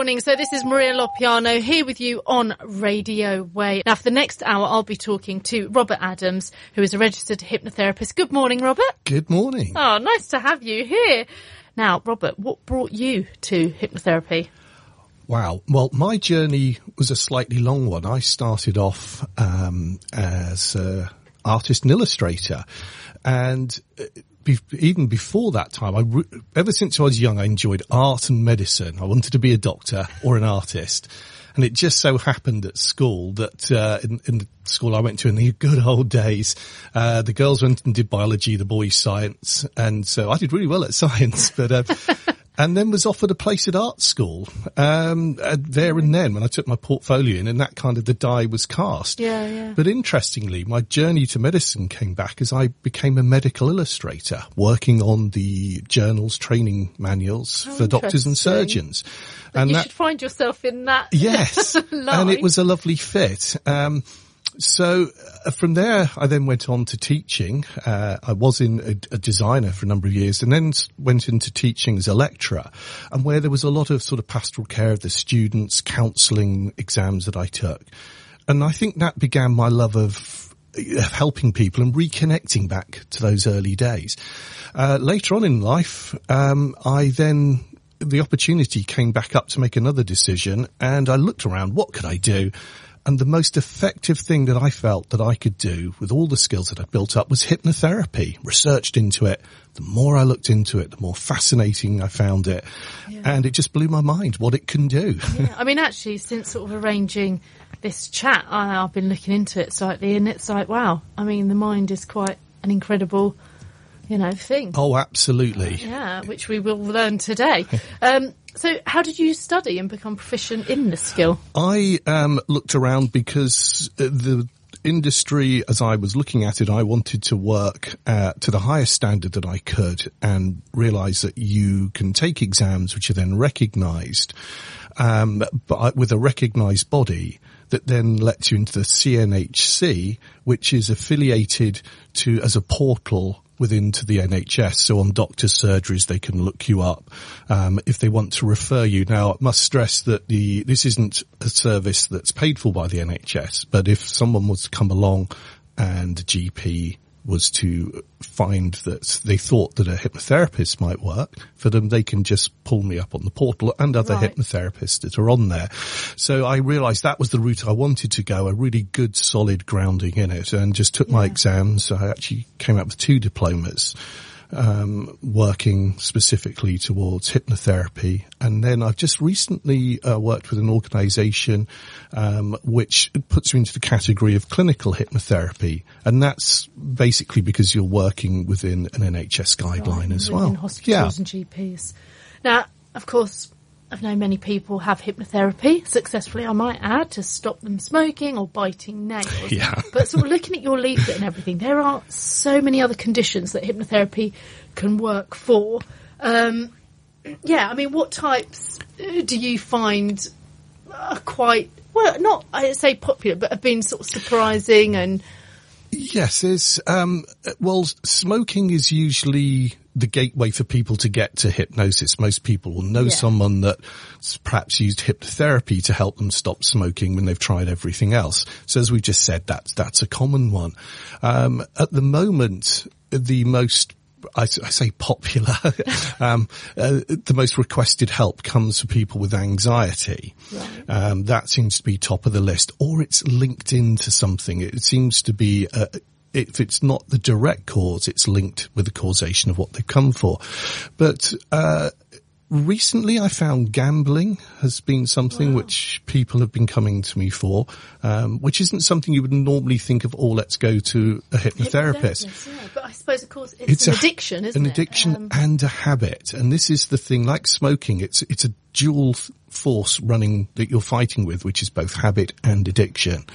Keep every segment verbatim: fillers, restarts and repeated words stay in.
morning. So this is Maria Lopiano here with you on Radio Way. Now, for the next hour, I'll be talking to Robert Adams, who is a registered hypnotherapist. Good morning, Robert. Good morning. Oh, nice to have you here. Now, Robert, what brought you to hypnotherapy? Wow. Well, my journey was a slightly long one. I started off um, as an artist and illustrator, and be- even before that time, I re- ever since I was young, I enjoyed art and medicine. I wanted to be a doctor or an artist. And it just so happened at school that, uh, in, in the school I went to in the good old days, uh, the girls went and did biology, the boys science. And so I did really well at science, but, uh, and then was offered a place at art school, um, uh, there and then when I took my portfolio in, and that kind of the die was cast. Yeah, yeah. But interestingly, my journey to medicine came back as I became a medical illustrator, working on the journals, training manuals Oh, for doctors and interesting. surgeons. But and you that, should find yourself in that. yes, line. and it was a lovely fit. Um, so uh, from there, I then went on to teaching. Uh, I was in a, a designer for a number of years, and then s- went into teaching as a lecturer, and where there was a lot of sort of pastoral care of the students, counselling exams that I took. And I think that began my love of uh, helping people and reconnecting back to those early days. Uh, later on in life, um, I then, the opportunity came back up to make another decision, and I looked around, what could I do? And the most effective thing that I felt that I could do with all the skills that I'd built up was hypnotherapy. Researched into it. The more I looked into it, the more fascinating I found it. Yeah. And it just blew my mind what it can do. Yeah. I mean, actually, since sort of arranging this chat, I, I've been looking into it slightly, and it's like, wow. I mean, the mind is quite an incredible, you know, thing. Oh, absolutely. Yeah, which we will learn today. Um, so how did you study and become proficient in this skill? I um, looked around because uh, the industry, as I was looking at it, I wanted to work uh, to the highest standard that I could, and realise that you can take exams which are then recognised, um, but with a recognised body that then lets you into the C N H C, which is affiliated to as a portal within to the N H S. So on doctors' surgeries, they can look you up um, if they want to refer you. Now, I must stress that the this isn't a service that's paid for by the N H S, but if someone was to come along and a G P was to find that they thought that a hypnotherapist might work for them, they can just pull me up on the portal and other Right. hypnotherapists that are on there. So I realised that was the route I wanted to go, a really good solid grounding in it, and just took my Yeah. exams. I actually came out with two diplomas, um, working specifically towards hypnotherapy. And then I've just recently uh, worked with an organisation um, which puts you into the category of clinical hypnotherapy. And that's basically because you're working within an N H S guideline Right, as within well. hospitals Yeah. and G Ps. Now, of course, I've known many people have hypnotherapy successfully, I might add, to stop them smoking or biting nails. Yeah. But sort of looking at your leaflet and everything, there are so many other conditions that hypnotherapy can work for. Um, yeah, I mean, what types uh, do you find are quite, well, not, I'd say popular, but have been sort of surprising and... Yes, there's, um, well, smoking is usually the gateway for people to get to hypnosis. Most people will know Yeah. someone that's perhaps used hypnotherapy to help them stop smoking when they've tried everything else. So as we just said, that's, that's a common one. Um, at the moment, the most I, I say popular, um, uh, the most requested help comes for people with anxiety. Right. Um, that seems to be top of the list, or it's linked into something. It seems to be, uh, if it's not the direct cause, it's linked with the causation of what they've come for. But, uh, recently I found gambling has been something Wow. which people have been coming to me for, um, which isn't something you would normally think of, oh, let's go to a hypnotherapist. Hypnotherapist, yeah. But I suppose, of course, it's, It's an a- addiction, isn't An it? addiction Um, and a habit. And this is the thing, like smoking, it's, it's a dual th- force running that you're fighting with, which is both habit and addiction.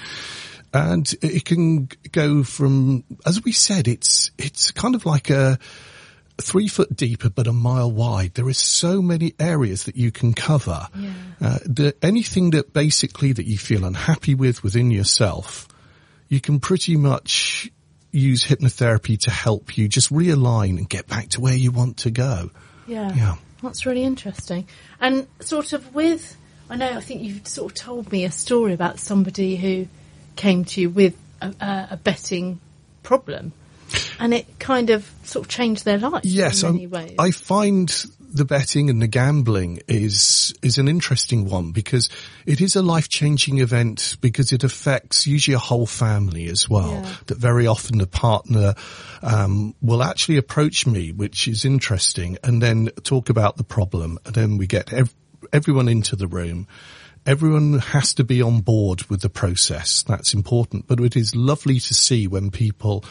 And it can go from, as we said, it's, it's kind of like a, three foot deeper but a mile wide. There is so many areas that you can cover. Yeah. Uh, the, anything that basically that you feel unhappy with within yourself, you can pretty much use hypnotherapy to help you just realign and get back to where you want to go. Yeah. Yeah. That's really interesting. And sort of with I know, I think you've sort of told me a story about somebody who came to you with a, a, a betting problem, and it kind of sort of changed their life yes, in many I'm, ways. I find the betting and the gambling is is an interesting one because it is a life-changing event because it affects usually a whole family as well. Yeah. That very often the partner um, will actually approach me, which is interesting, and then talk about the problem, and then we get ev- everyone into the room. Everyone has to be on board with the process. That's important. But it is lovely to see when people,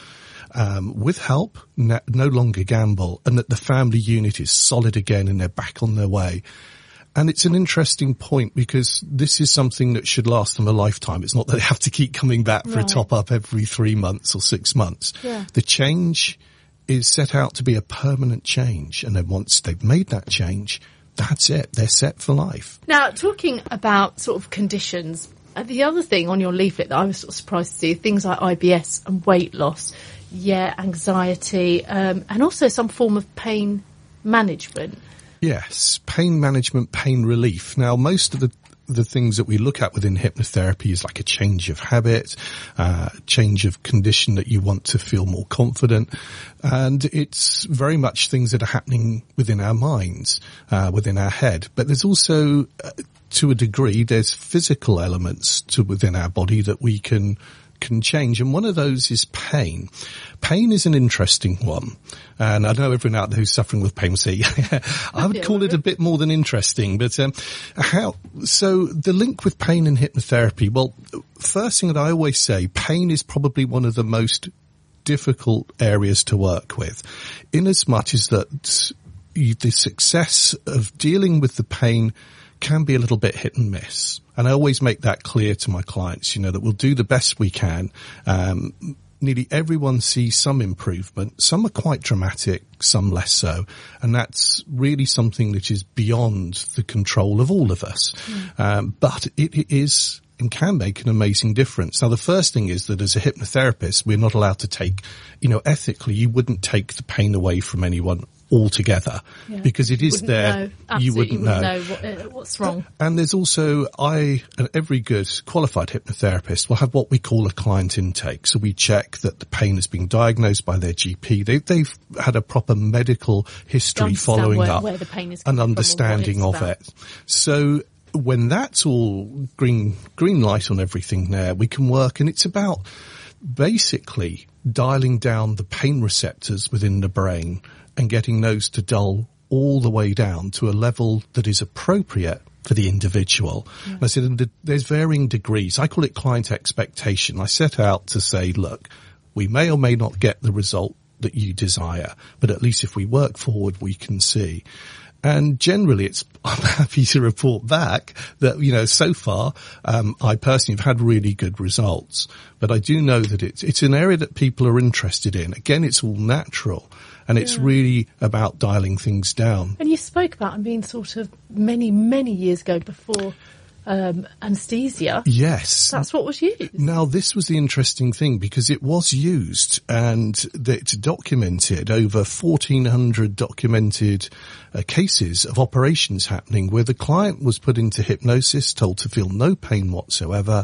um, with help, no, no longer gamble, and that the family unit is solid again and they're back on their way. And it's an interesting point because this is something that should last them a lifetime. It's not that they have to keep coming back for Right. a top up every three months or six months. Yeah. The change is set out to be a permanent change. And then once they've made that change, that's it. They're set for life. Now, talking about sort of conditions, uh, the other thing on your leaflet that I was sort of surprised to see, things like I B S and weight loss, yeah, anxiety, um, and also some form of pain management. Yes, pain management, pain relief. Now, most of the the things that we look at within hypnotherapy is like a change of habit, uh, change of condition that you want to feel more confident. And it's very much things that are happening within our minds, uh, within our head. But there's also, uh, to a degree, there's physical elements to within our body that we can can change, and one of those is pain. Pain is an interesting one, and I know everyone out there who's suffering with pain will say, I would call it a bit more than interesting, but um, how, so the link with pain and hypnotherapy, well, first thing that I always say, pain is probably one of the most difficult areas to work with, in as much as that you, the success of dealing with the pain can be a little bit hit and miss. And I always make that clear to my clients, you know, that we'll do the best we can. Um, nearly everyone sees some improvement. Some are quite dramatic, some less so. And that's really something that is beyond the control of all of us. Mm. Um, but it, it is and can make an amazing difference. Now, the first thing is that as a hypnotherapist, we're not allowed to take, you know, ethically, you wouldn't take the pain away from anyone altogether, yeah, because it is there. You wouldn't know, know what, uh, what's wrong. And there's also, I, and every good qualified hypnotherapist will have what we call a client intake. So we check that the pain has been diagnosed by their G P. They, they've had a proper medical history following where, up where the pain is an understanding of about. it. So when that's all green, green light on everything there, we can work, and it's about basically dialing down the pain receptors within the brain and getting those to dull all the way down to a level that is appropriate for the individual. Yeah. And I said, there's varying degrees. I call it client expectation. I set out to say, look, we may or may not get the result that you desire, but at least if we work forward, we can see. And generally, it's, I'm happy to report back that, you know, so far, um, I personally have had really good results, but I do know that it's, it's an area that people are interested in. Again, it's all natural, and it's yeah. really about dialing things down. And you spoke about, I mean, sort of many, many years ago before Um, anaesthesia. Yes. That's what was used. Now, this was the interesting thing, because it was used, and it's documented, over fourteen hundred documented uh, cases of operations happening where the client was put into hypnosis, told to feel no pain whatsoever,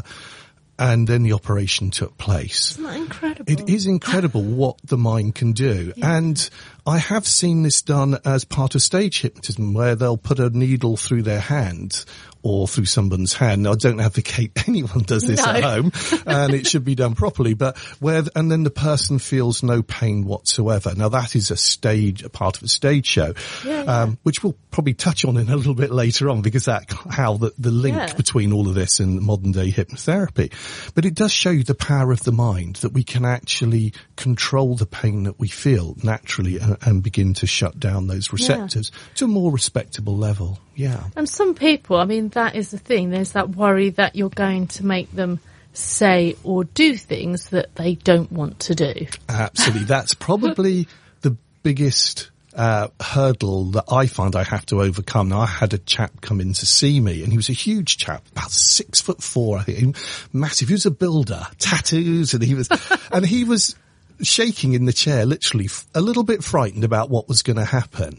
and then the operation took place. Isn't that incredible? It is incredible what the mind can do. Yeah. And I have seen this done as part of stage hypnotism, where they'll put a needle through their hand or through someone's hand. Now, I don't advocate anyone does this no. at home, and it should be done properly, but where, and then the person feels no pain whatsoever. Now, that is a stage, a part of a stage show, yeah, yeah. Um, which we'll probably touch on in a little bit later on, because that, how the, the link yeah. between all of this and modern day hypnotherapy. But it does show you the power of the mind, that we can actually control the pain that we feel naturally and, and begin to shut down those receptors yeah. to a more respectable level. Yeah. And some people, I mean, that is the thing. There's that worry that you're going to make them say or do things that they don't want to do. Absolutely. That's probably the biggest uh, hurdle that I find I have to overcome. Now, I had a chap come in to see me, and he was a huge chap, about six foot four, I think, massive. He was a builder, tattoos, and he was, and he was shaking in the chair, literally a little bit frightened about what was going to happen.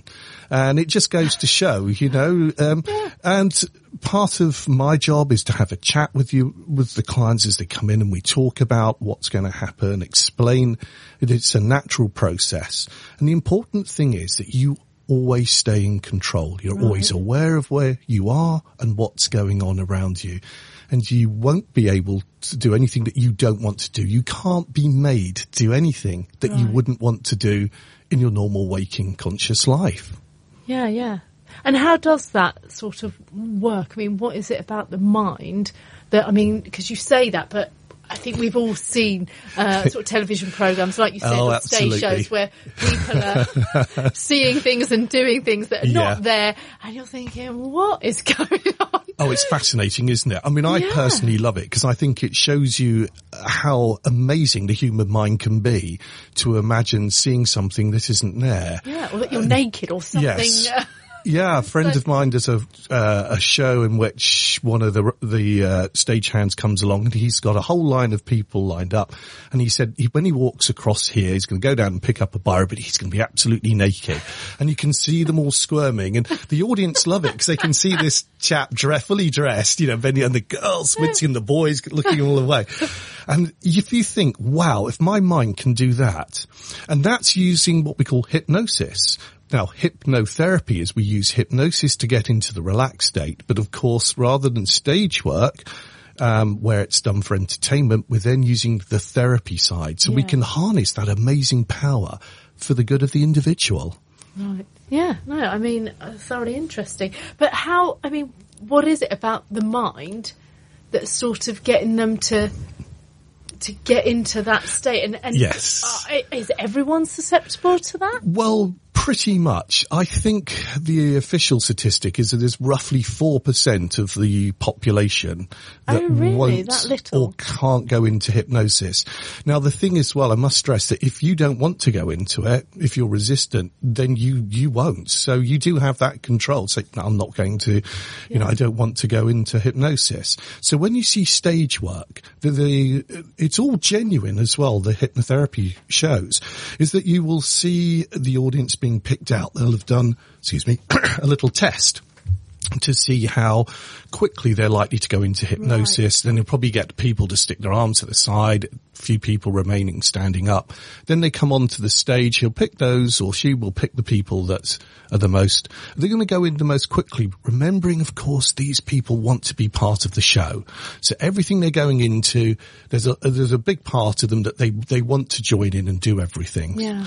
And it just goes to show, you know, um, Yeah. and part of my job is to have a chat with you, with the clients as they come in, and we talk about what's going to happen, explain that it's a natural process. And the important thing is that you always stay in control. You're Right. always aware of where you are and what's going on around you. And you won't be able to do anything that you don't want to do. You can't be made to do anything that you Right. wouldn't want to do in your normal waking conscious life. Yeah, yeah. And how does that sort of work? I mean, what is it about the mind that, I mean, because you say that, but I think we've all seen uh, sort of television programs, like you said, Oh, or stage absolutely. shows where people are seeing things and doing things that are Yeah. not there, and you're thinking, what is going on? Oh, it's fascinating, isn't it? I mean, I Yeah. personally love it because I think it shows you how amazing the human mind can be to imagine seeing something that isn't there. Yeah, or that you're naked or something. Yes. Uh, Yeah, a friend So- of mine does a uh, a show in which one of the the uh, stagehands comes along and he's got a whole line of people lined up, and he said he, when he walks across here, he's going to go down and pick up a biro, but he's going to be absolutely naked, and you can see them all squirming, and the audience love it because they can see this chap dre- fully dressed, you know, Benny, and the girls wincing, the boys looking all the way, and if you think, wow, if my mind can do that, and that's using what we call hypnosis. Now, hypnotherapy is we use hypnosis to get into the relaxed state, but of course, rather than stage work, um, where it's done for entertainment, we're then using the therapy side. So we Yeah. can harness that amazing power for the good of the individual. Right. Yeah, no, I mean, uh, thoroughly interesting. But how, I mean, what is it about the mind that's sort of getting them to to get into that state? And, and Yes. uh, is everyone susceptible to that? Well, pretty much. I think the official statistic is that there's roughly four percent of the population that Oh, really? won't That little? or can't go into hypnosis. Now, the thing is, well, I must stress that if you don't want to go into it, if you're resistant, then you, you won't. So you do have that control. Say, no, I'm not going to, you know, I don't want to go into hypnosis. So when you see stage work, the, the, it's all genuine as well, the hypnotherapy shows, is that you will see the audience being picked out. They'll have done, excuse me, a little test to see how quickly they're likely to go into hypnosis. Then they'll probably get people to stick their arms to the side, a few people remaining standing up. Then they come onto the stage. He'll pick those, or she will pick the people that are the most, they're going to go in the most quickly, remembering, of course, these people want to be part of the show. So everything they're going into, there's a, there's a big part of them that they, they want to join in and do everything. Yeah.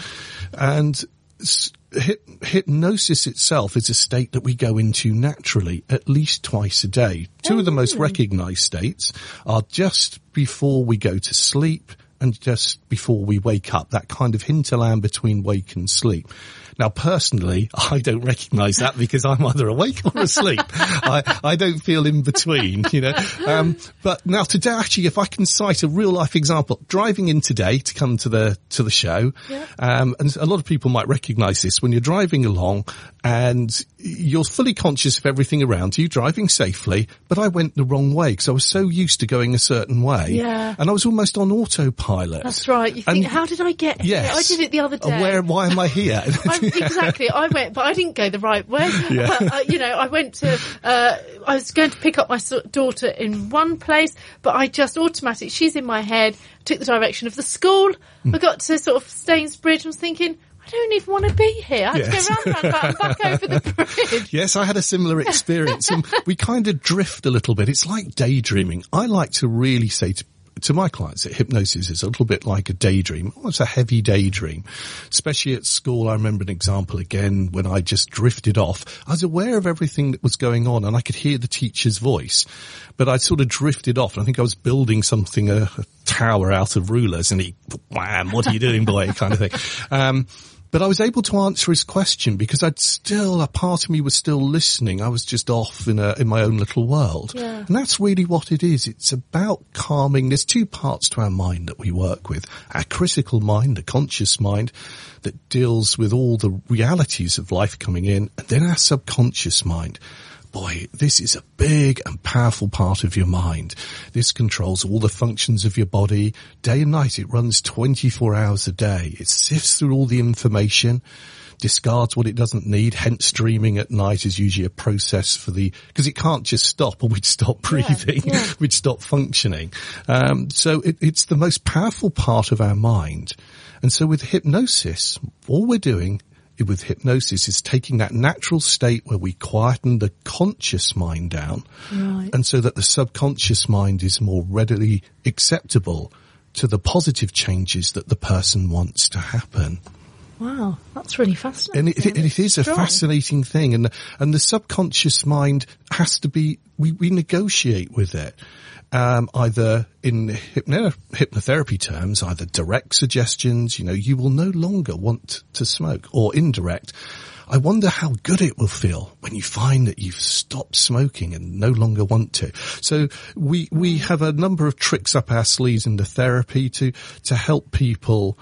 And s- hyp- hypnosis itself is a state that we go into naturally at least twice a day. Two Oh, of the most really? recognized states are just before we go to sleep and just before we wake up, that kind of hinterland between wake and sleep. Now, personally, I don't recognize that because I'm either awake or asleep. I, I don't feel in between, you know. Um, but now today, actually, if I can cite a real life example, driving in today to come to the, to the show, Yeah. um, and a lot of people might recognize this when you're driving along and you're fully conscious of everything around you, driving safely, but I went the wrong way because I was so used to going a certain way. Yeah. And I was almost on autopilot. That's right. You think, And- how did I get here? Yes. I did it the other day. Uh, Where, why am I here? I, exactly. I went, but I didn't go the right way. Yeah. But, uh, you know, I went to, uh, I was going to pick up my so- daughter in one place, but I just automatically, she's in my head, took the direction of the school. Hmm. I got to sort of Stainsbridge and was thinking, I don't even want to be here. I had Yes. to go round, round, round, back over the bridge. Yes, I had a similar experience, and we kind of drift a little bit. It's like daydreaming. I like to really say to, to my clients that hypnosis is a little bit like a daydream. Oh, it's a heavy daydream. Especially at school, I remember an example again when I just drifted off. I was aware of everything that was going on and I could hear the teacher's voice, but I sort of drifted off. And I think I was building something, a, a tower out of rulers, and he, wham, what are you doing, boy, kind of thing. Um, But I was able to answer his question because I'd still, a part of me was still listening. I was just off in a, in my own little world. Yeah. And that's really what it is. It's about calming. There's two parts to our mind that we work with. Our critical mind, the conscious mind that deals with all the realities of life coming in, and then our subconscious mind. boy, this is a big and powerful part of your mind. This controls all the functions of your body. Day and night, it runs twenty-four hours a day. It sifts through all the information, discards what it doesn't need, hence dreaming at night is usually a process for the, because it can't just stop or we'd stop breathing, yeah, yeah. we'd stop functioning. Um, so it, it's the most powerful part of our mind. And so with hypnosis, all we're doing with hypnosis is taking that natural state where we quieten the conscious mind down, right. and so that the subconscious mind is more readily acceptable to the positive changes that the person wants to happen. Wow, that's really fascinating. And it, it, it is a fascinating thing. And, and the subconscious mind has to be, we, we negotiate with it. Um, either in hypno- hypnotherapy terms, either direct suggestions, you know, you will no longer want to smoke, or indirect. I wonder how good it will feel when you find that you've stopped smoking and no longer want to. So we, we have a number of tricks up our sleeves in the therapy to, to help people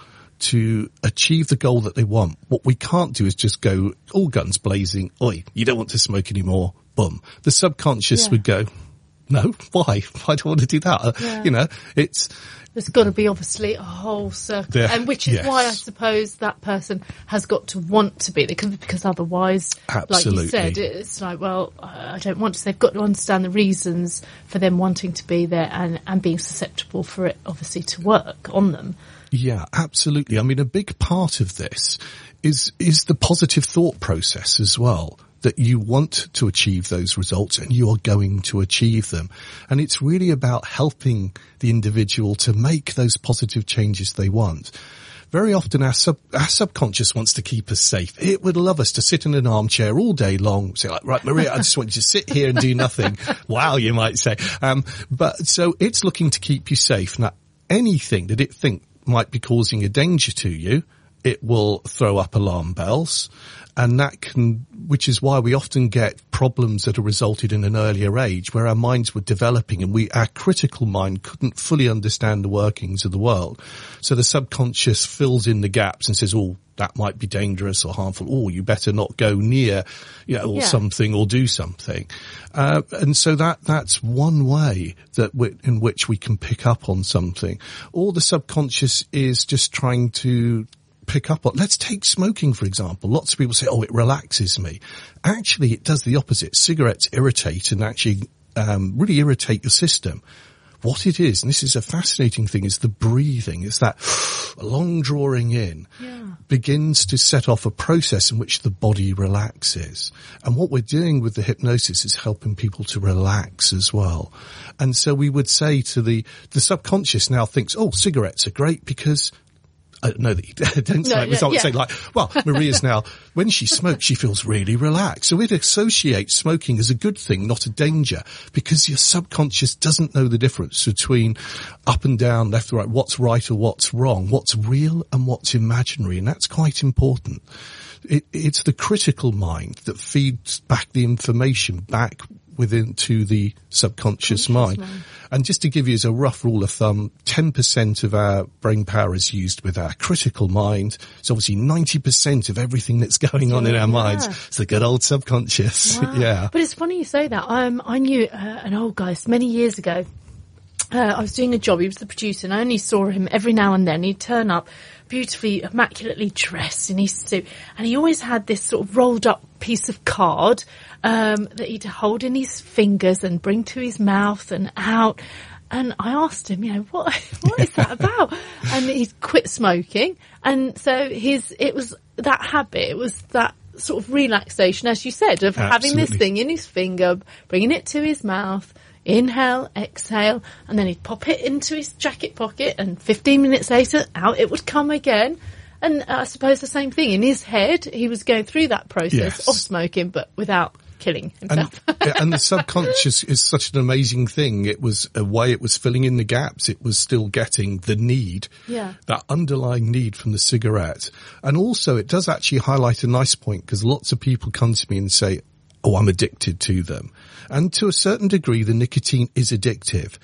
to achieve the goal that they want. What we can't do is just go all guns blazing, oi, you don't want to smoke anymore, boom. The subconscious yeah. would go, no, why? I don't want to do that. Yeah. You know, it's... There's got to be obviously a whole circle, there, and which is yes. why I suppose that person has got to want to be there, because, because otherwise, Absolutely. like you said, it's like, well, I don't want to. They've got to understand the reasons for them wanting to be there and, and being susceptible for it, obviously, to work on them. Yeah, absolutely. I mean, a big part of this is is the positive thought process as well. That you want to achieve those results and you are going to achieve them. And it's really about helping the individual to make those positive changes they want. Very often our sub, our subconscious wants to keep us safe. It would love us to sit in an armchair all day long, say like, right, Maria, I just want you to sit here and do nothing. Wow, you might say. Um, but so it's looking to keep you safe. Now, anything that it think might be causing a danger to you, it will throw up alarm bells. And that can, which is why we often get problems that are resulted in an earlier age where our minds were developing and we, our critical mind couldn't fully understand the workings of the world. So the subconscious fills in the gaps and says, oh, that might be dangerous or harmful. Oh, you better not go near, you know, or yeah. something or do something. Uh, and so that, that's one way that we, in which we can pick up on something. Or the subconscious is just trying to pick up on, let's take smoking, for example. Lots of people say, oh, it relaxes me. Actually, it does the opposite. Cigarettes irritate and actually um, really irritate your system. What it is, and this is a fascinating thing, is the breathing. It's that long drawing in yeah. begins to set off a process in which the body relaxes. And what we're doing with the hypnosis is helping people to relax as well. And so we would say to the, the subconscious now thinks, oh, cigarettes are great because I don't know that you don't say, no, yeah, I would yeah. say like, well, Maria's now, when she smokes, she feels really relaxed. So we'd associate smoking as a good thing, not a danger, because your subconscious doesn't know the difference between up and down, left and right, what's right or what's wrong, what's real and what's imaginary. And that's quite important. It, it's the critical mind that feeds back the information back within to the subconscious mind. mind. And just to give you as a rough rule of thumb, ten percent of our brain power is used with our critical mind. So obviously ninety percent of everything that's going on yeah, in our yeah. minds is the good old subconscious. Wow. yeah. But it's funny you say that. Um, I knew uh, an old guy many years ago. Uh, I was doing a job. He was the producer and I only saw him every now and then. He'd turn up beautifully, immaculately dressed in his suit. And he always had this sort of rolled up piece of card um, that he'd hold in his fingers and bring to his mouth and out. And I asked him, you know, what what is that about? And he'd quit smoking. And so his it was that habit. It was that sort of relaxation, as you said, of Absolutely. having this thing in his finger, bringing it to his mouth. Inhale, exhale, and then he'd pop it into his jacket pocket and fifteen minutes later, out it would come again. And uh, I suppose the same thing. In his head, he was going through that process yes. of smoking, but without killing himself. And, and the subconscious is such an amazing thing. It was a way it was filling in the gaps. It was still getting the need, yeah. that underlying need from the cigarette. And also it does actually highlight a nice point because lots of people come to me and say, oh, I'm addicted to them. And to a certain degree, the nicotine is addictive.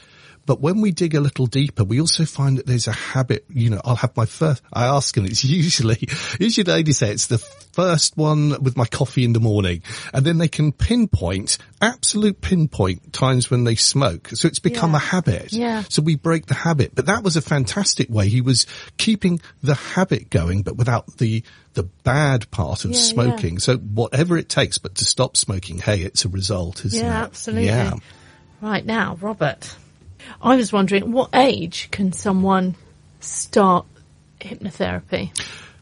But when we dig a little deeper, we also find that there's a habit, you know, I'll have my first, I ask, and it's usually, usually they say it's the first one with my coffee in the morning. And then they can pinpoint, absolute pinpoint times when they smoke. So it's become Yeah. a habit. Yeah. So we break the habit. But that was a fantastic way. He was keeping the habit going, but without the, the bad part of Yeah, smoking. So whatever it takes, but to stop smoking, hey, it's a result, isn't it? Yeah, absolutely. Yeah. Right now, Robert, I was wondering, what age can someone start hypnotherapy?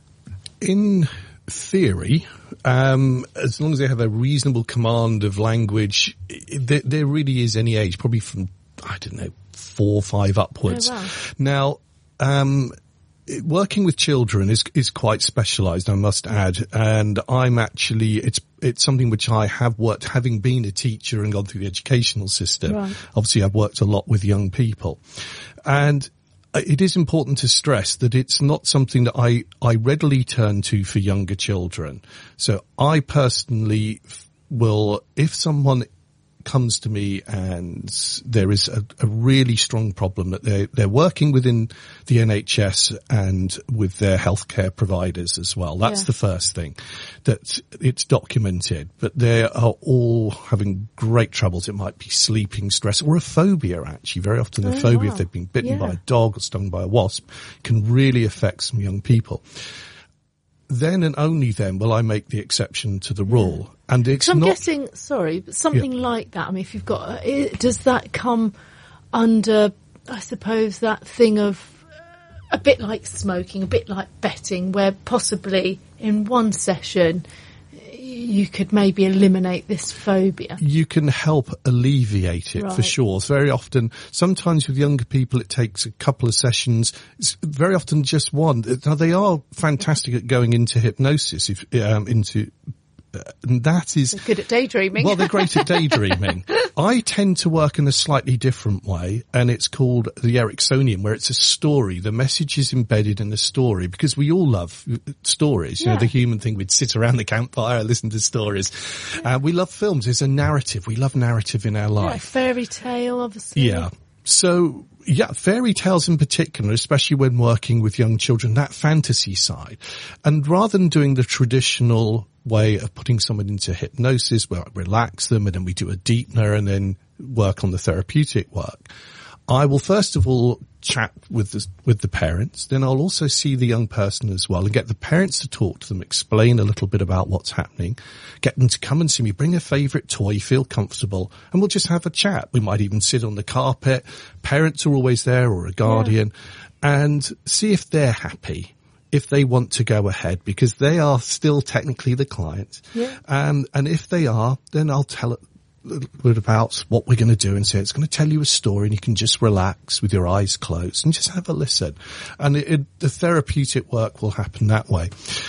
In theory, um, as long as they have a reasonable command of language, i- there, there really is any age, probably from, I don't know, four or five upwards. Oh, wow. Now, um, it- working with children is is quite specialised, I must add, and I'm actually it's it's something which I have worked, having been a teacher and gone through the educational system. Right. Obviously, I've worked a lot with young people, and it is important to stress that it's not something that I I readily turn to for younger children. So I personally f- will, if someone comes to me and there is a, a really strong problem that they they're working within the N H S and with their healthcare providers as well. That's Yeah. the first thing, that it's documented, but they are all having great troubles. It might be sleeping, stress, or a phobia actually. Very often a Oh, phobia, wow. if they've been bitten Yeah. by a dog or stung by a wasp, can really affect some young people. Then and only then will I make the exception to the rule. And it's So I'm not guessing, sorry, but something like that. I mean, if you've got, uh, i- does that come under, I suppose, that thing of a bit like smoking, a bit like betting, where possibly in one session you could maybe eliminate this phobia? you can help alleviate it for Right. sure. It's very often, sometimes with younger people, it takes a couple of sessions. It's very often just one. Now they are fantastic at going into hypnosis, if, um, into, uh, and that is, Good at daydreaming. well, they're great at daydreaming. I tend to work in a slightly different way, and it's called the Ericksonian, where it's a story. The message is embedded in the story, because we all love stories. You know, Yeah. the human thing, we'd sit around the campfire and listen to stories. Uh, we love films. There's a narrative. We love narrative in our Yeah, life. fairy tale, obviously. Yeah. So, yeah, fairy tales in particular, especially when working with young children, that fantasy side. And rather than doing the traditional way of putting someone into hypnosis where I relax them and then we do a deepener and then work on the therapeutic work, I will first of all chat with the, with the parents. Then I'll also see the young person as well and get the parents to talk to them, explain a little bit about what's happening, get them to come and see me, bring a favourite toy, feel comfortable, and we'll just have a chat. We might even sit on the carpet. Parents are always there, or a guardian, and see if they're happy, if they want to go ahead, because they are still technically the client. Yeah. Um, and if they are, then I'll tell it a little bit about what we're going to do and say it's going to tell you a story, and you can just relax with your eyes closed and just have a listen. And it, it, the therapeutic work will happen that way.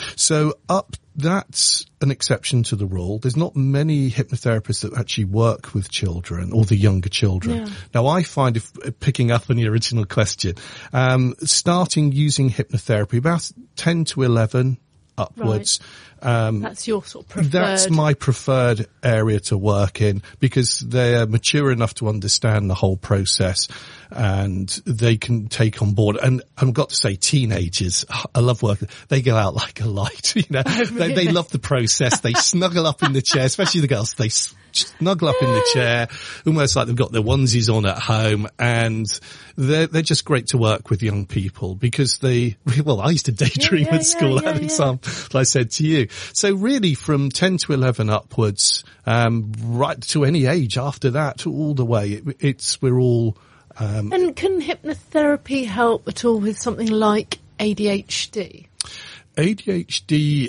So up, that's an exception to the rule. There's not many hypnotherapists that actually work with children or the younger children. Yeah. Now I find, if picking up on your original question, um, starting using hypnotherapy about ten to eleven upwards. Um, That's your sort of preferred. That's my preferred area to work in, because they're mature enough to understand the whole process and they can take on board. And I've got to say, teenagers, I love working. They go out like a light, you know, they, they love the process. They snuggle up in the chair, especially the girls. They s- snuggle up in the chair, almost like they've got their onesies on at home, and they're, they're just great to work with young people because they, well, I used to daydream Yeah, yeah, at school, yeah, yeah, that yeah. example I said to you. So really from ten to eleven upwards, um, right to any age after that, all the way, it, it's, we're all, um, And can hypnotherapy help at all with something like A D H D? A D H D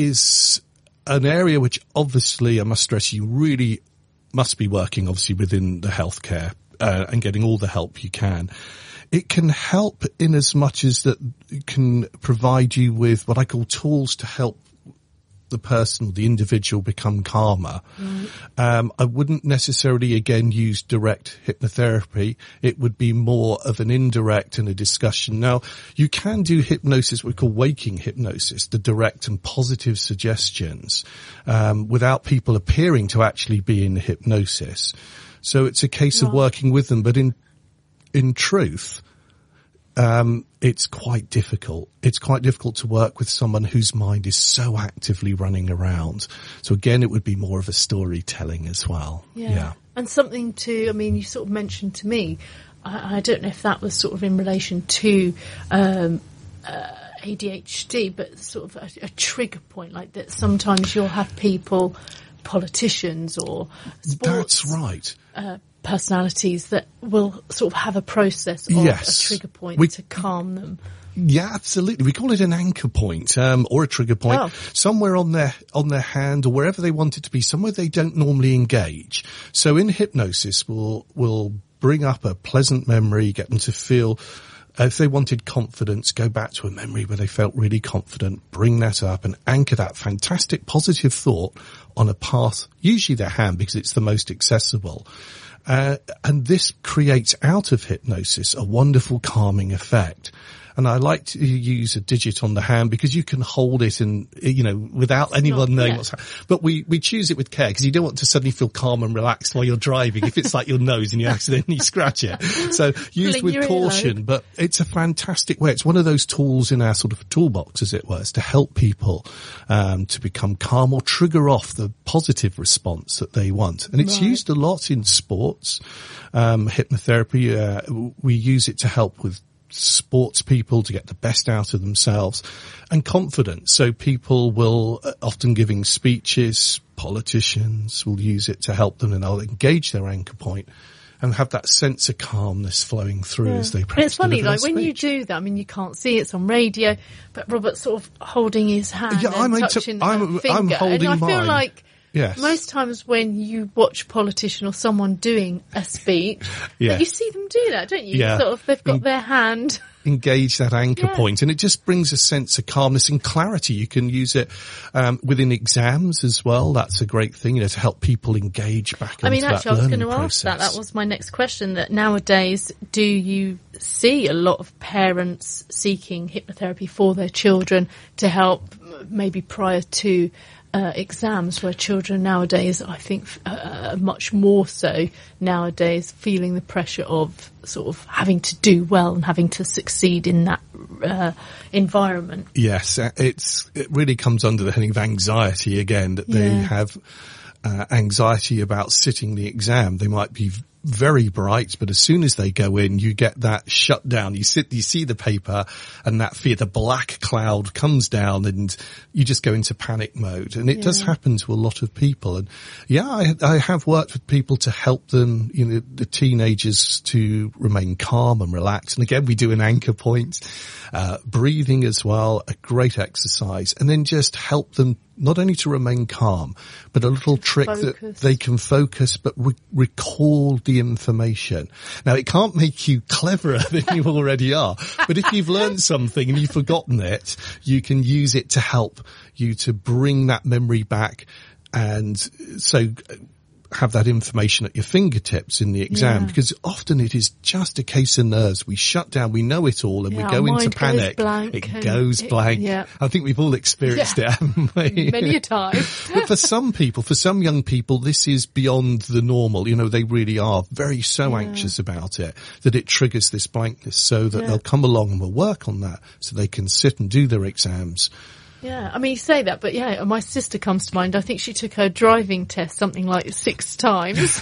is an area which obviously, I must stress, you really must be working obviously within the healthcare uh, and getting all the help you can. It can help in as much as that it can provide you with what I call tools to help the person, the individual, become calmer. Right. Um, I wouldn't necessarily, again, use direct hypnotherapy. It would be more of an indirect and a discussion. Now, you can do hypnosis, what we call waking hypnosis, the direct and positive suggestions, um, without people appearing to actually be in hypnosis. So it's a case of Right. working with them, but in in truth, um, it's quite difficult. It's quite difficult to work with someone whose mind is so actively running around. So again, it would be more of a storytelling as well. Yeah. yeah. And something to, I mean, you sort of mentioned to me, I, I don't know if that was sort of in relation to um, uh, A D H D, but sort of a, a trigger point, like that sometimes you'll have people, politicians or sports. That's right. Uh, personalities that will sort of have a process of yes. a trigger point we, to calm them. Yeah, absolutely. We call it an anchor point, um, or a trigger point, oh. somewhere on their, on their hand or wherever they want it to be, somewhere they don't normally engage. So in hypnosis, we'll, we'll bring up a pleasant memory, get them to feel, uh, if they wanted confidence, go back to a memory where they felt really confident, bring that up and anchor that fantastic positive thought on a path, usually their hand because it's the most accessible. Uh, and this creates out of hypnosis a wonderful calming effect. And I like to use a digit on the hand because you can hold it and, you know, without it's anyone not, knowing yeah. what's happening. But we, we choose it with care because you don't want to suddenly feel calm and relaxed while you're driving if it's like your nose and you accidentally scratch it. So used Fling with caution, but it's a fantastic way. It's one of those tools in our sort of toolbox, as it were, to help people, um, to become calm or trigger off the positive response that they want. And it's right. used a lot in sports, um, hypnotherapy. Uh, we use it to help with sports people to get the best out of themselves and confidence. So people will uh, often giving speeches, politicians will use it to help them and they'll engage their anchor point and have that sense of calmness flowing through yeah. as they practice. And it's funny, like when speech. you do that, I mean, you can't see it's on radio, but Robert's sort of holding his hand Yeah, and I'm touching into, I'm, a finger. I'm holding and I feel mine. like Yes. most times when you watch a politician or someone doing a speech, yeah. that you see them do that, don't you? Yeah. Sort of, they've got In- their hand. engage that anchor yeah. point, and it just brings a sense of calmness and clarity. You can use it um, within exams as well. That's a great thing, you know, to help people engage back into I mean, that actually, I was going to process. ask that. That was my next question. That nowadays, do you see a lot of parents seeking hypnotherapy for their children to help, maybe prior to Uh, exams, where children nowadays, I think, uh, much more so nowadays, feeling the pressure of sort of having to do well and having to succeed in that uh, environment? Yes, it's it really comes under the heading of anxiety again, that they Yeah. have uh, anxiety about sitting the exam. They might be very bright, but as soon as they go in, you get that shutdown. You sit, you see the paper and that fear, the black cloud comes down and you just go into panic mode. And it Yeah. does happen to a lot of people. And yeah, I, I have worked with people to help them, you know, the teenagers to remain calm and relaxed. And again, we do an anchor point, uh, breathing as well, a great exercise, and then just help them not only to remain calm, but a little trick focus. that they can focus, but re- recall the information. Now, it can't make you cleverer than you already are, but if you've learned something and you've forgotten it, you can use it to help you to bring that memory back, and so have that information at your fingertips in the exam, Yeah. because often it is just a case of nerves. We shut down, we know it all, and Yeah, we our go into mind goes panic. blank It and goes it- blank. yeah. I think we've all experienced Yeah. it, haven't we? Many a time. But for some people, for some young people, this is beyond the normal. You know, they really are very so Yeah. anxious about it that it triggers this blankness, so that Yeah. they'll come along and we'll work on that so they can sit and do their exams. Yeah, I mean, you say that, but yeah, my sister comes to mind. I think she took her driving test something like six times.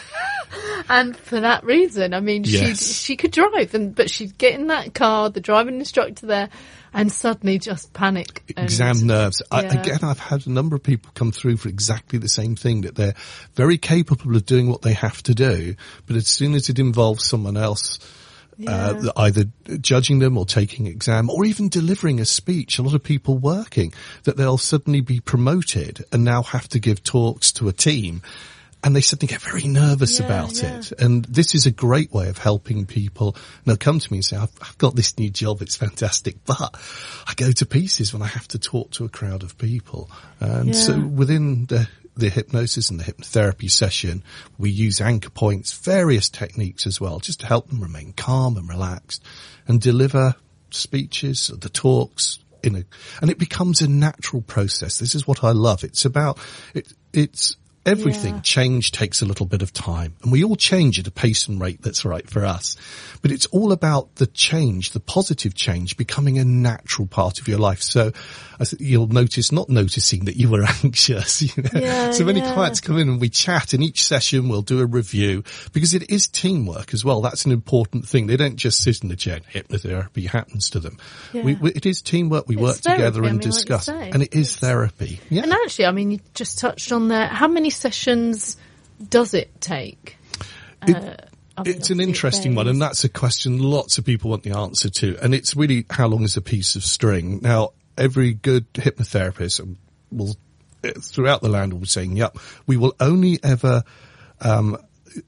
And for that reason, I mean, Yes. she she could drive, and but she'd get in that car, the driving instructor there, and suddenly just panic. And, Exam nerves. I, yeah. again, I've had a number of people come through for exactly the same thing, that they're very capable of doing what they have to do, but as soon as it involves someone else, Yeah. Uh, either judging them or taking exam or even delivering a speech, a lot of people working, that they'll suddenly be promoted and now have to give talks to a team, and they suddenly get very nervous Yeah, about yeah. it. And this is a great way of helping people. And they'll come to me and say, I've, I've got this new job, it's fantastic, but I go to pieces when I have to talk to a crowd of people. And Yeah. so within the the hypnosis and the hypnotherapy session, we use anchor points, various techniques as well, just to help them remain calm and relaxed and deliver speeches, the talks in a, and it becomes a natural process. This is what I love. It's about, it, it's Everything, Yeah. change takes a little bit of time, and we all change at a pace and rate that's right for us. But it's all about the change, the positive change, becoming a natural part of your life. So I th- you'll notice not noticing that you were anxious. You know? Yeah, so many yeah. clients come in and we chat, and each session we'll do a review, because it is teamwork as well. That's an important thing. They don't just sit in the chair. Hypnotherapy happens to them. Yeah. We, we, it is teamwork. We It's work together therapy, I and mean, like you discuss, say. and it is therapy. Yeah. And actually, I mean, you just touched on there. How many sessions does it take? It- Uh, I mean, It's an obviously it interesting one, and varies. that's a question lots of people want the answer to. And it's really, how long is a piece of string? Now, every good hypnotherapist will, throughout the land, will be saying, yep, we will only ever um,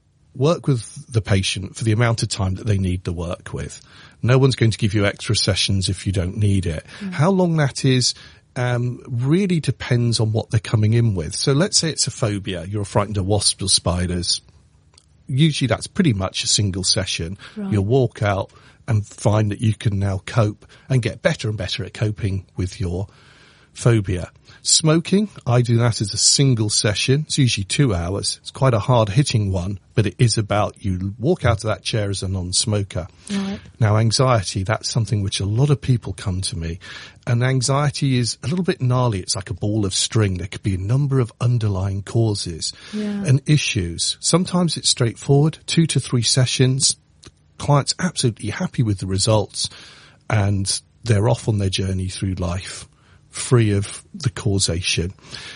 work with the patient for the amount of time that they need to work with. No one's going to give you extra sessions if you don't need it. Mm. How long that is Um, really depends on what they're coming in with. So let's say it's a phobia. You're frightened of wasps or spiders. Usually that's pretty much a single session. Right. You'll walk out and find that you can now cope and get better and better at coping with your phobia. Smoking, I do that as a single session. It's usually two hours. It's quite a hard-hitting one, but it is about you walk out of that chair as a non-smoker. Right. Now, anxiety, that's something which a lot of people come to me. And anxiety is a little bit gnarly. It's like a ball of string. There could be a number of underlying causes Yeah. and issues. Sometimes it's straightforward, two to three sessions. Client's absolutely happy with the results, and they're off on their journey through life, free of the causation.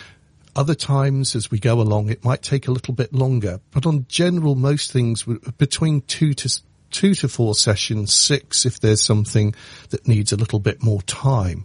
Other times, as we go along, it might take a little bit longer. But on general, most things, between two to two to four sessions, six if there's something that needs a little bit more time.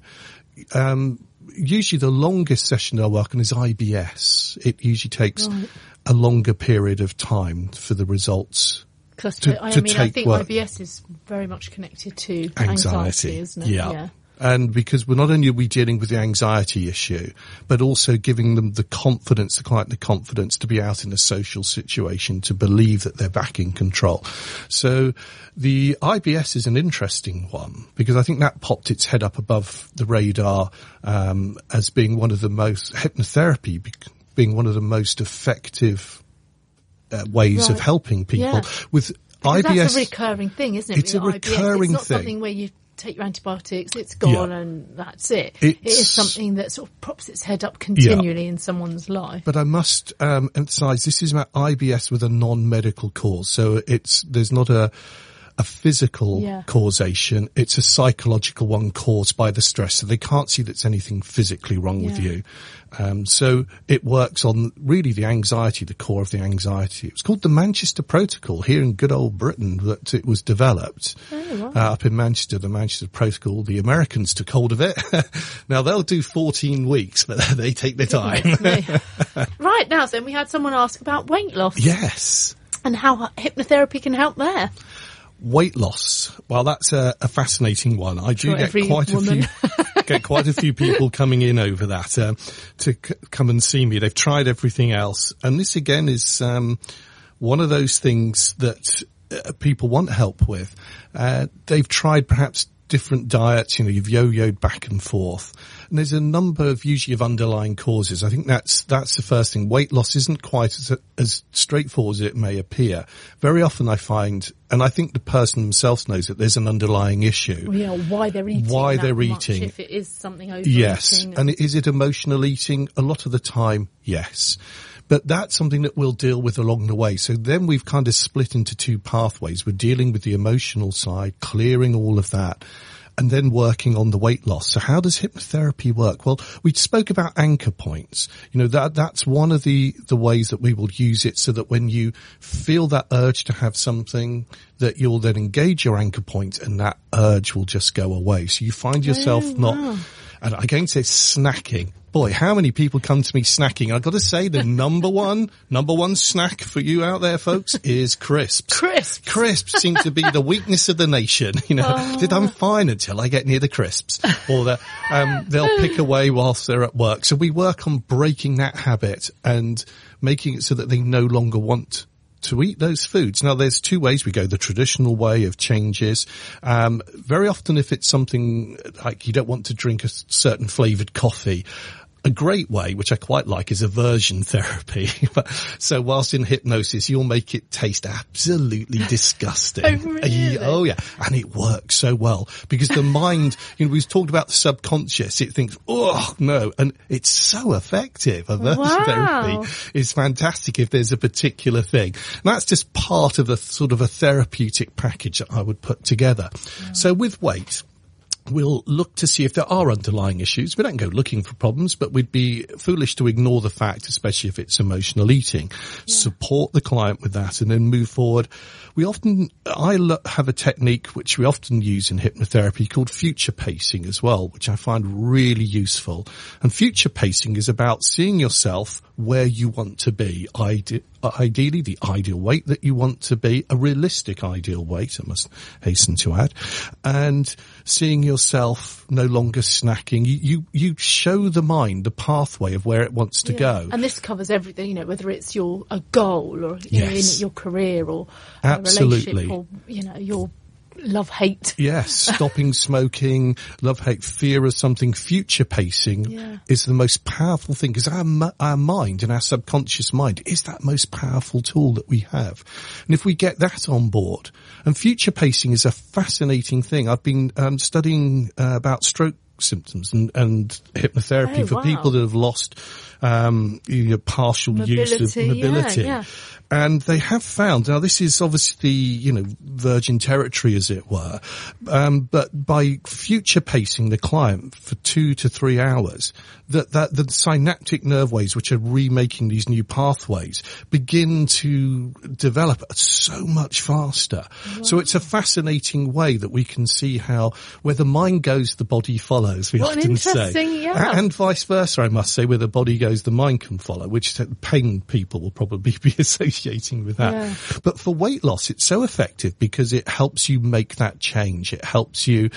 Um, usually the longest session I work on is I B S. It usually takes Right. a longer period of time for the results. Because to- I to mean, I take think work. I B S is very much connected to Anxiety, anxiety, isn't it? yeah. And because we're not only are we dealing with the anxiety issue, but also giving them the confidence, the client the confidence to be out in a social situation, to believe that they're back in control. So the I B S is an interesting one, because I think that popped its head up above the radar um, as being one of the most, hypnotherapy be- being one of the most effective uh, ways Right. of helping people. Yeah. With Because I B S, that's a recurring thing, isn't it? It's with a I B S? recurring It's not thing. something where you take your antibiotics, it's gone, Yeah. and that's it. It It's- is something that sort of props its head up continually in someone's life. But I must um, emphasise this is about I B S with a non-medical cause, so it's there's not a a physical Yeah. causation; it's a psychological one caused by the stress. So they can't see that's anything physically wrong with Yeah. you. Um, so it works on really the anxiety, the core of the anxiety. It was called the Manchester Protocol here in good old Britain that it was developed. Oh, wow. Uh, up in Manchester, the Manchester Protocol, the Americans took hold of it. Now they'll do fourteen weeks, but they take their time. Goodness me. Right, now then, we had someone ask about weight loss Yes. and how hypnotherapy can help there. Weight loss. Well, that's a, a fascinating one. I do For get every quite woman. a few, get quite a few people coming in over that, um, to c- come and see me. They've tried everything else. And this again is, um, one of those things that uh, people want help with. Uh, they've tried perhaps different diets, you know, you've yo-yoed back and forth. And there's a number of usually of underlying causes. I think that's, that's the first thing. Weight loss isn't quite as, as straightforward as it may appear. Very often I find, and I think the person themselves knows that there's an underlying issue. Well, yeah, why they're eating Why that they're much, eating. if it is something overeating. Yes. And is it emotional eating? A lot of the time, yes. But that's something that we'll deal with along the way. So then we've kind of split into two pathways. We're dealing with the emotional side, clearing all of that, and then working on the weight loss. So how does hypnotherapy work? Well, we spoke about anchor points. You know, that, that's one of the, the ways that we will use it, so that when you feel that urge to have something, that you'll then engage your anchor point and that urge will just go away. So you find yourself Oh, not, wow. and I'm going to say snacking. Boy, how many people come to me snacking? I've got to say the number one, number one snack for you out there, folks, is crisps. Crisps. Crisps seem to be the weakness of the nation. You know, Oh. I'm fine until I get near the crisps, or the, um, they'll pick away whilst they're at work. So we work on breaking that habit and making it so that they no longer want to eat those foods. Now, there's two ways we go. The traditional way of changes. Um, very often if it's something like you don't want to drink a certain flavoured coffee, A great way, which I quite like, is aversion therapy. So whilst in hypnosis, you'll make it taste absolutely disgusting. Oh, really? Oh, yeah. And it works so well because the mind, you know, we've talked about the subconscious. It thinks, oh, no. And it's so effective. Aversion Wow. therapy is fantastic if there's a particular thing. And that's just part of a sort of a therapeutic package that I would put together. Yeah. So with weight, we'll look to see if there are underlying issues. We don't go looking for problems, but we'd be foolish to ignore the fact, especially if it's emotional eating. Yeah. Support the client with that and then move forward. We often, I lo- have a technique which we often use in hypnotherapy called future pacing as well, which I find really useful. And future pacing is about seeing yourself where you want to be. Ide- ideally, the ideal weight that you want to be, a realistic ideal weight, I must hasten to add, and seeing yourself no longer snacking. You, you, you show the mind the pathway of where it wants to yeah. go. And this covers everything, you know, whether it's your a goal or you Yes. know, in your career or Absolutely. a relationship or, you know, your love-hate. Yes, stopping smoking, love-hate, fear of something. Future pacing Yeah. is the most powerful thing because our, m- our mind and our subconscious mind is that most powerful tool that we have. And if we get that on board, and future pacing is a fascinating thing. I've been um, studying uh, about stroke symptoms and, and hypnotherapy Oh, for wow. people that have lost um, you know, partial Mobility, use of mobility. yeah, yeah. And they have found, now this is obviously, you know, virgin territory as it were, um, but by future pacing the client for two to three hours, that, that the synaptic nerve waves, which are remaking these new pathways, begin to develop so much faster. Wow. So it's a fascinating way that we can see how where the mind goes, the body follows, we what an often say. interesting, yeah. And vice versa, I must say, where the body goes, the mind can follow, which pain people will probably be associating with that. Yeah. But for weight loss, it's so effective because it helps you make that change. It helps you.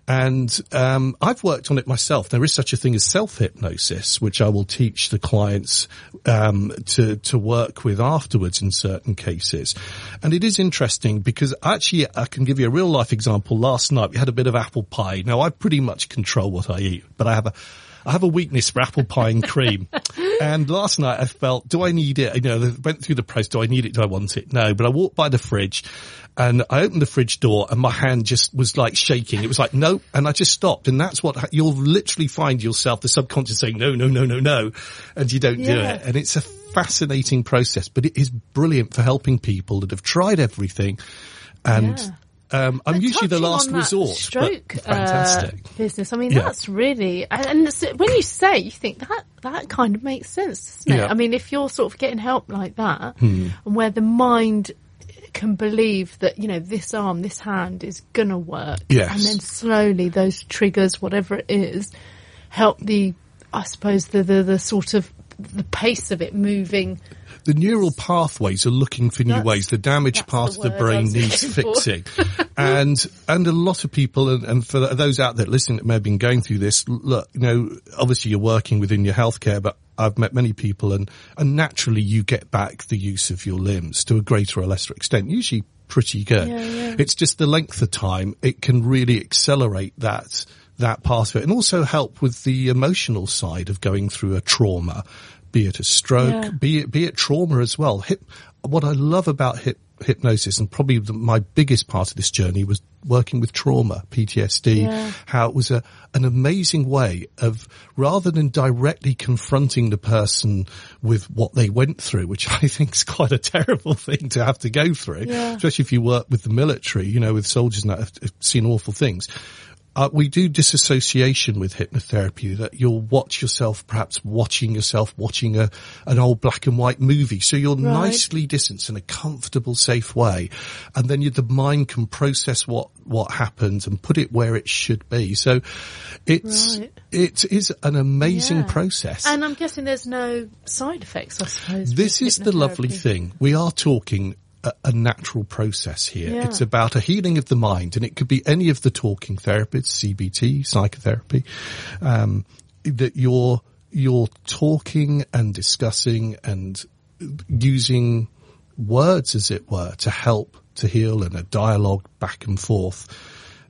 And um I've worked on it myself. There is such a thing as self-hypnosis, which I will teach the clients um to, to work with afterwards in certain cases. And it is interesting because actually I can give you a real life example. Last night we had a bit of apple pie. Now I pretty much control what I eat, but I have a I have a weakness for apple pie and cream. And last night I felt, do I need it? You know, I went through the process. Do I need it? Do I want it? No. But I walked by the fridge and I opened the fridge door and my hand just was like shaking. It was like, no. And I just stopped. And that's what you'll literally find yourself, the subconscious saying, no, no, no, no, no. And you don't yeah. do it. And it's a fascinating process, but it is brilliant for helping people that have tried everything. And yeah. Um, I'm But usually the touching last on that resort, stroke, but fantastic. Uh, business. I mean, Yeah. that's really, and, and it's- when you say, you think that, that kind of makes sense, doesn't it? Yeah. I mean, if you're sort of getting help like that, Hmm. and where the mind can believe that, you know, this arm, this hand is gonna work, Yes. and then slowly those triggers, whatever it is, help the, I suppose, the, the, the sort of, the pace of it moving. The neural pathways are looking for new That's- ways. The damaged that's part the of the word I brain was needs looking for. fixing. and, and a lot of people, and, and for those out there listening that may have been going through this, look, you know, obviously you're working within your healthcare, but I've met many people and, and naturally you get back the use of your limbs to a greater or lesser extent, usually pretty good. Yeah, yeah. It's just the length of time. It can really accelerate that, that part of it and also help with the emotional side of going through a trauma. Be it a stroke, Yeah. be it be it trauma as well. Hip, what I love about hip, hypnosis, and probably the, my biggest part of this journey was working with trauma, P T S D. Yeah. How it was a an amazing way of, rather than directly confronting the person with what they went through, which I think is quite a terrible thing to have to go through, Yeah. especially if you work with the military, you know, with soldiers that have, have seen awful things. Uh, we do disassociation with hypnotherapy, that you'll watch yourself, perhaps watching yourself, watching a, an old black and white movie. So you're Right. nicely distanced in a comfortable, safe way. And then you, the mind can process what, what happened and put it where it should be. So it's, Right. it is an amazing Yeah. process. And I'm guessing there's no side effects, I suppose. This with is the lovely hypnotherapy. thing. We are talking a, a natural process here. Yeah. It's about a healing of the mind, and it could be any of the talking therapies, C B T, psychotherapy, um, that you're, you're talking and discussing and using words, as it were, to help to heal, and a dialogue back and forth.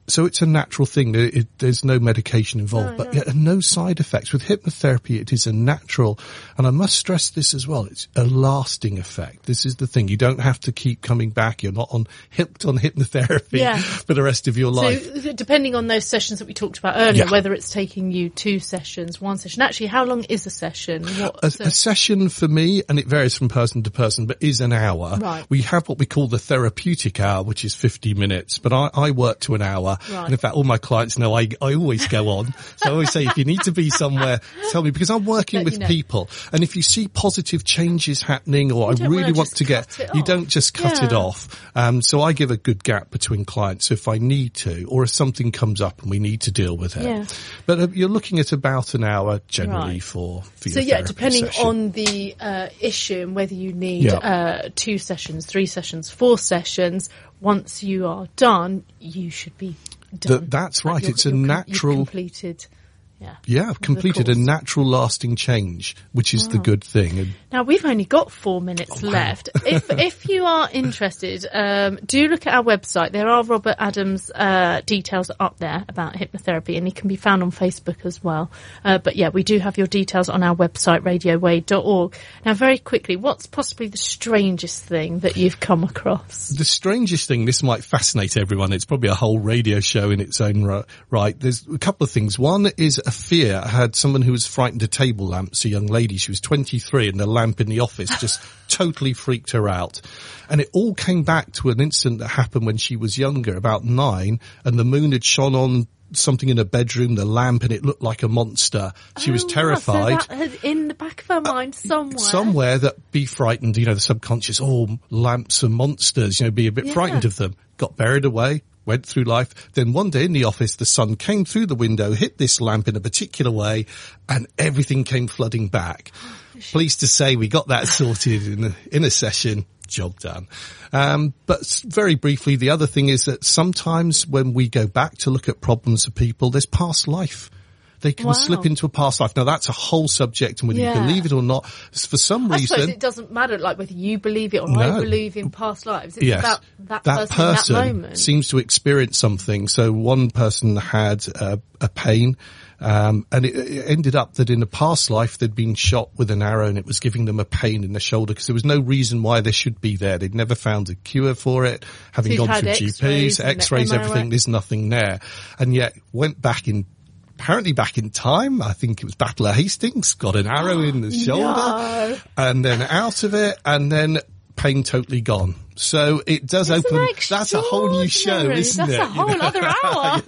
So it's a natural thing. It, it, there's no medication involved, No, but no. yeah, no side effects. With hypnotherapy, it is a natural, and I must stress this as well, it's a lasting effect. This is the thing. You don't have to keep coming back. You're not on hooked on hypnotherapy Yeah. for the rest of your life. So depending on those sessions that we talked about earlier, Yeah. whether it's taking you two sessions, one session, actually, how long is a session? What, A, a session for me, and it varies from person to person, but is an hour. Right. We have what we call the therapeutic hour, which is fifty minutes, but I, I work to an hour. Right. And in fact, all my clients know I, I always go on. So I always say, if you need to be somewhere, tell me, because I'm working Let with you know. people. And if you see positive changes happening, or I don't really wanna want just to get, cut it you off. don't just cut it Yeah. off. Um, so I give a good gap between clients. So if I need to, or if something comes up and we need to deal with it. Yeah. But uh, you're looking at about an hour generally Right. for, for So your yeah, therapy depending session. on the uh, issue and whether you need Yeah. uh, two sessions, three sessions, four sessions, once you are done, you should be done. Th- that's Like right. you're- It's a you're com- natural- You've completed. Yeah. Yeah, I've completed a course. natural lasting change, which is the good thing. And Now we've only got four minutes Oh, wow. left. If if you are interested, um, do look at our website. There are Robert Adams' uh, details up there about hypnotherapy, and he can be found on Facebook as well. Uh, but yeah, we do have your details on our website, radio wade dot org. Now, very quickly, what's possibly the strangest thing that you've come across? the strangest thing, this might fascinate everyone. It's probably a whole radio show in its own ri- right. There's a couple of things. One is a fear. I had someone who was frightened of table lamps, a young lady. She was twenty-three, and the lamp in the office just totally freaked her out. And it all came back to an incident that happened when she was younger, about nine, and the moon had shone on something in her bedroom, the lamp, and it looked like a monster. She was Oh, wow, terrified. So that had in the back of her mind somewhere. Somewhere that be frightened, you know, the subconscious, oh, lamps are monsters, you know, be a bit Yeah. frightened of them. Got buried away, went through life. Then one day in the office, the sun came through the window, hit this lamp in a particular way, and everything came flooding back. Pleased to say we got that sorted in a, in a session. Job done. Um, but s- very briefly, the other thing is that sometimes when we go back to look at problems of people, there's past life. They can Wow. slip into a past life. Now that's a whole subject, and whether Yeah. you believe it or not, for some I suppose reason, it doesn't matter, like whether you believe it or No. I believe in past lives. It's yes, about that, person, in that moment. seems to experience something. So one person had uh, a pain, um, and it, it ended up that in a past life they'd been shot with an arrow, and it was giving them a pain in the shoulder because there was no reason why they should be there. They'd never found a cure for it. Having So gone you'd through had G X-rays Ps, and X-rays, M R I. everything, there's nothing there, and yet went back in. Apparently back in time, I think it was Battle of Hastings, got an arrow in the shoulder, No. and then out of it, and then pain totally gone. So it does Isn't open, that that's a whole new show, extraordinary? isn't That's it? a whole You know? other hour.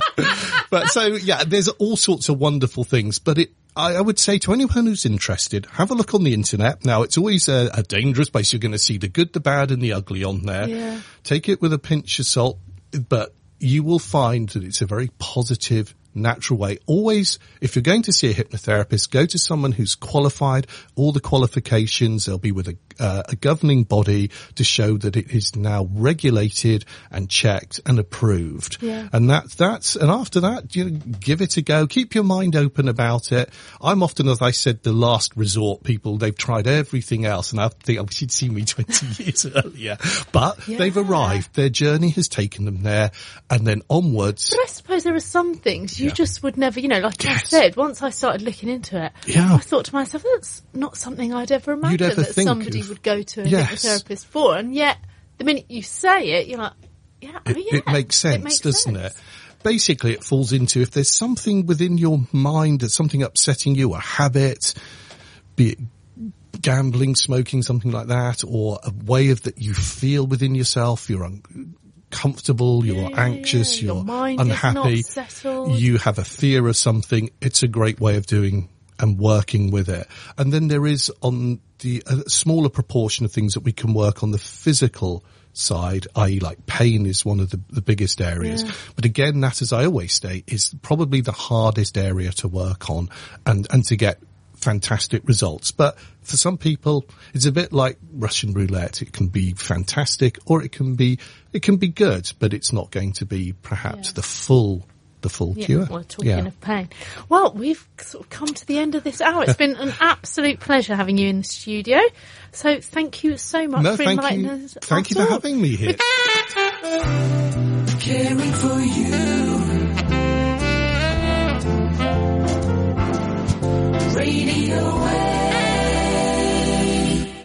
But so, yeah, there's all sorts of wonderful things, but it, I, I would say to anyone who's interested, have a look on the internet. Now, it's always a, a dangerous place. You're going to see the good, the bad, and the ugly on there. Yeah. Take it with a pinch of salt, but you will find that it's a very positive, natural way. Always, if you're going to see a hypnotherapist, go to someone who's qualified, all the qualifications. They'll be with a, uh, a governing body to show that it is now regulated and checked and approved. Yeah. And that, that's, and after that, you know, give it a go. Keep your mind open about it. I'm often, as I said, the last resort people. They've tried everything else, and I think I wish you'd seen me twenty years earlier. But Yeah. they've arrived. Their journey has taken them there, and then onwards. But I suppose there are some things you Yeah. just would never, you know, like I Yes. said, once I started looking into it, Yeah. I thought to myself, that's not something I'd ever imagine ever that think somebody of. would go to a Yes. hypnotherapist for. And yet, the minute you say it, you're like, yeah, oh, It, yeah. it makes sense, makes doesn't sense. it? Basically, it falls into if there's something within your mind that's something upsetting you, a habit, be it gambling, smoking, something like that, or a way of that you feel within yourself, you're uncomfortable, you're Yeah, yeah, anxious, yeah. Your you're mind is not unhappy, settled. you have a fear of something, it's a great way of doing and working with it. And then there is on the a smaller proportion of things that we can work on the physical side, that is like pain is one of the, the biggest areas. Yeah. But again, that, as I always state, is probably the hardest area to work on and, and to get fantastic results. But for some people, it's a bit like Russian roulette. It can be fantastic or it can be, it can be good, but it's not going to be perhaps Yeah. the full the full Yeah, cure. well, talking Yeah. of pain. Well, we've sort of come to the end of this hour. It's been an absolute pleasure having you in the studio. So thank you so much No, for thank enlightening you. us. Thank you at for all. having me here. caring for you. Radio Wave.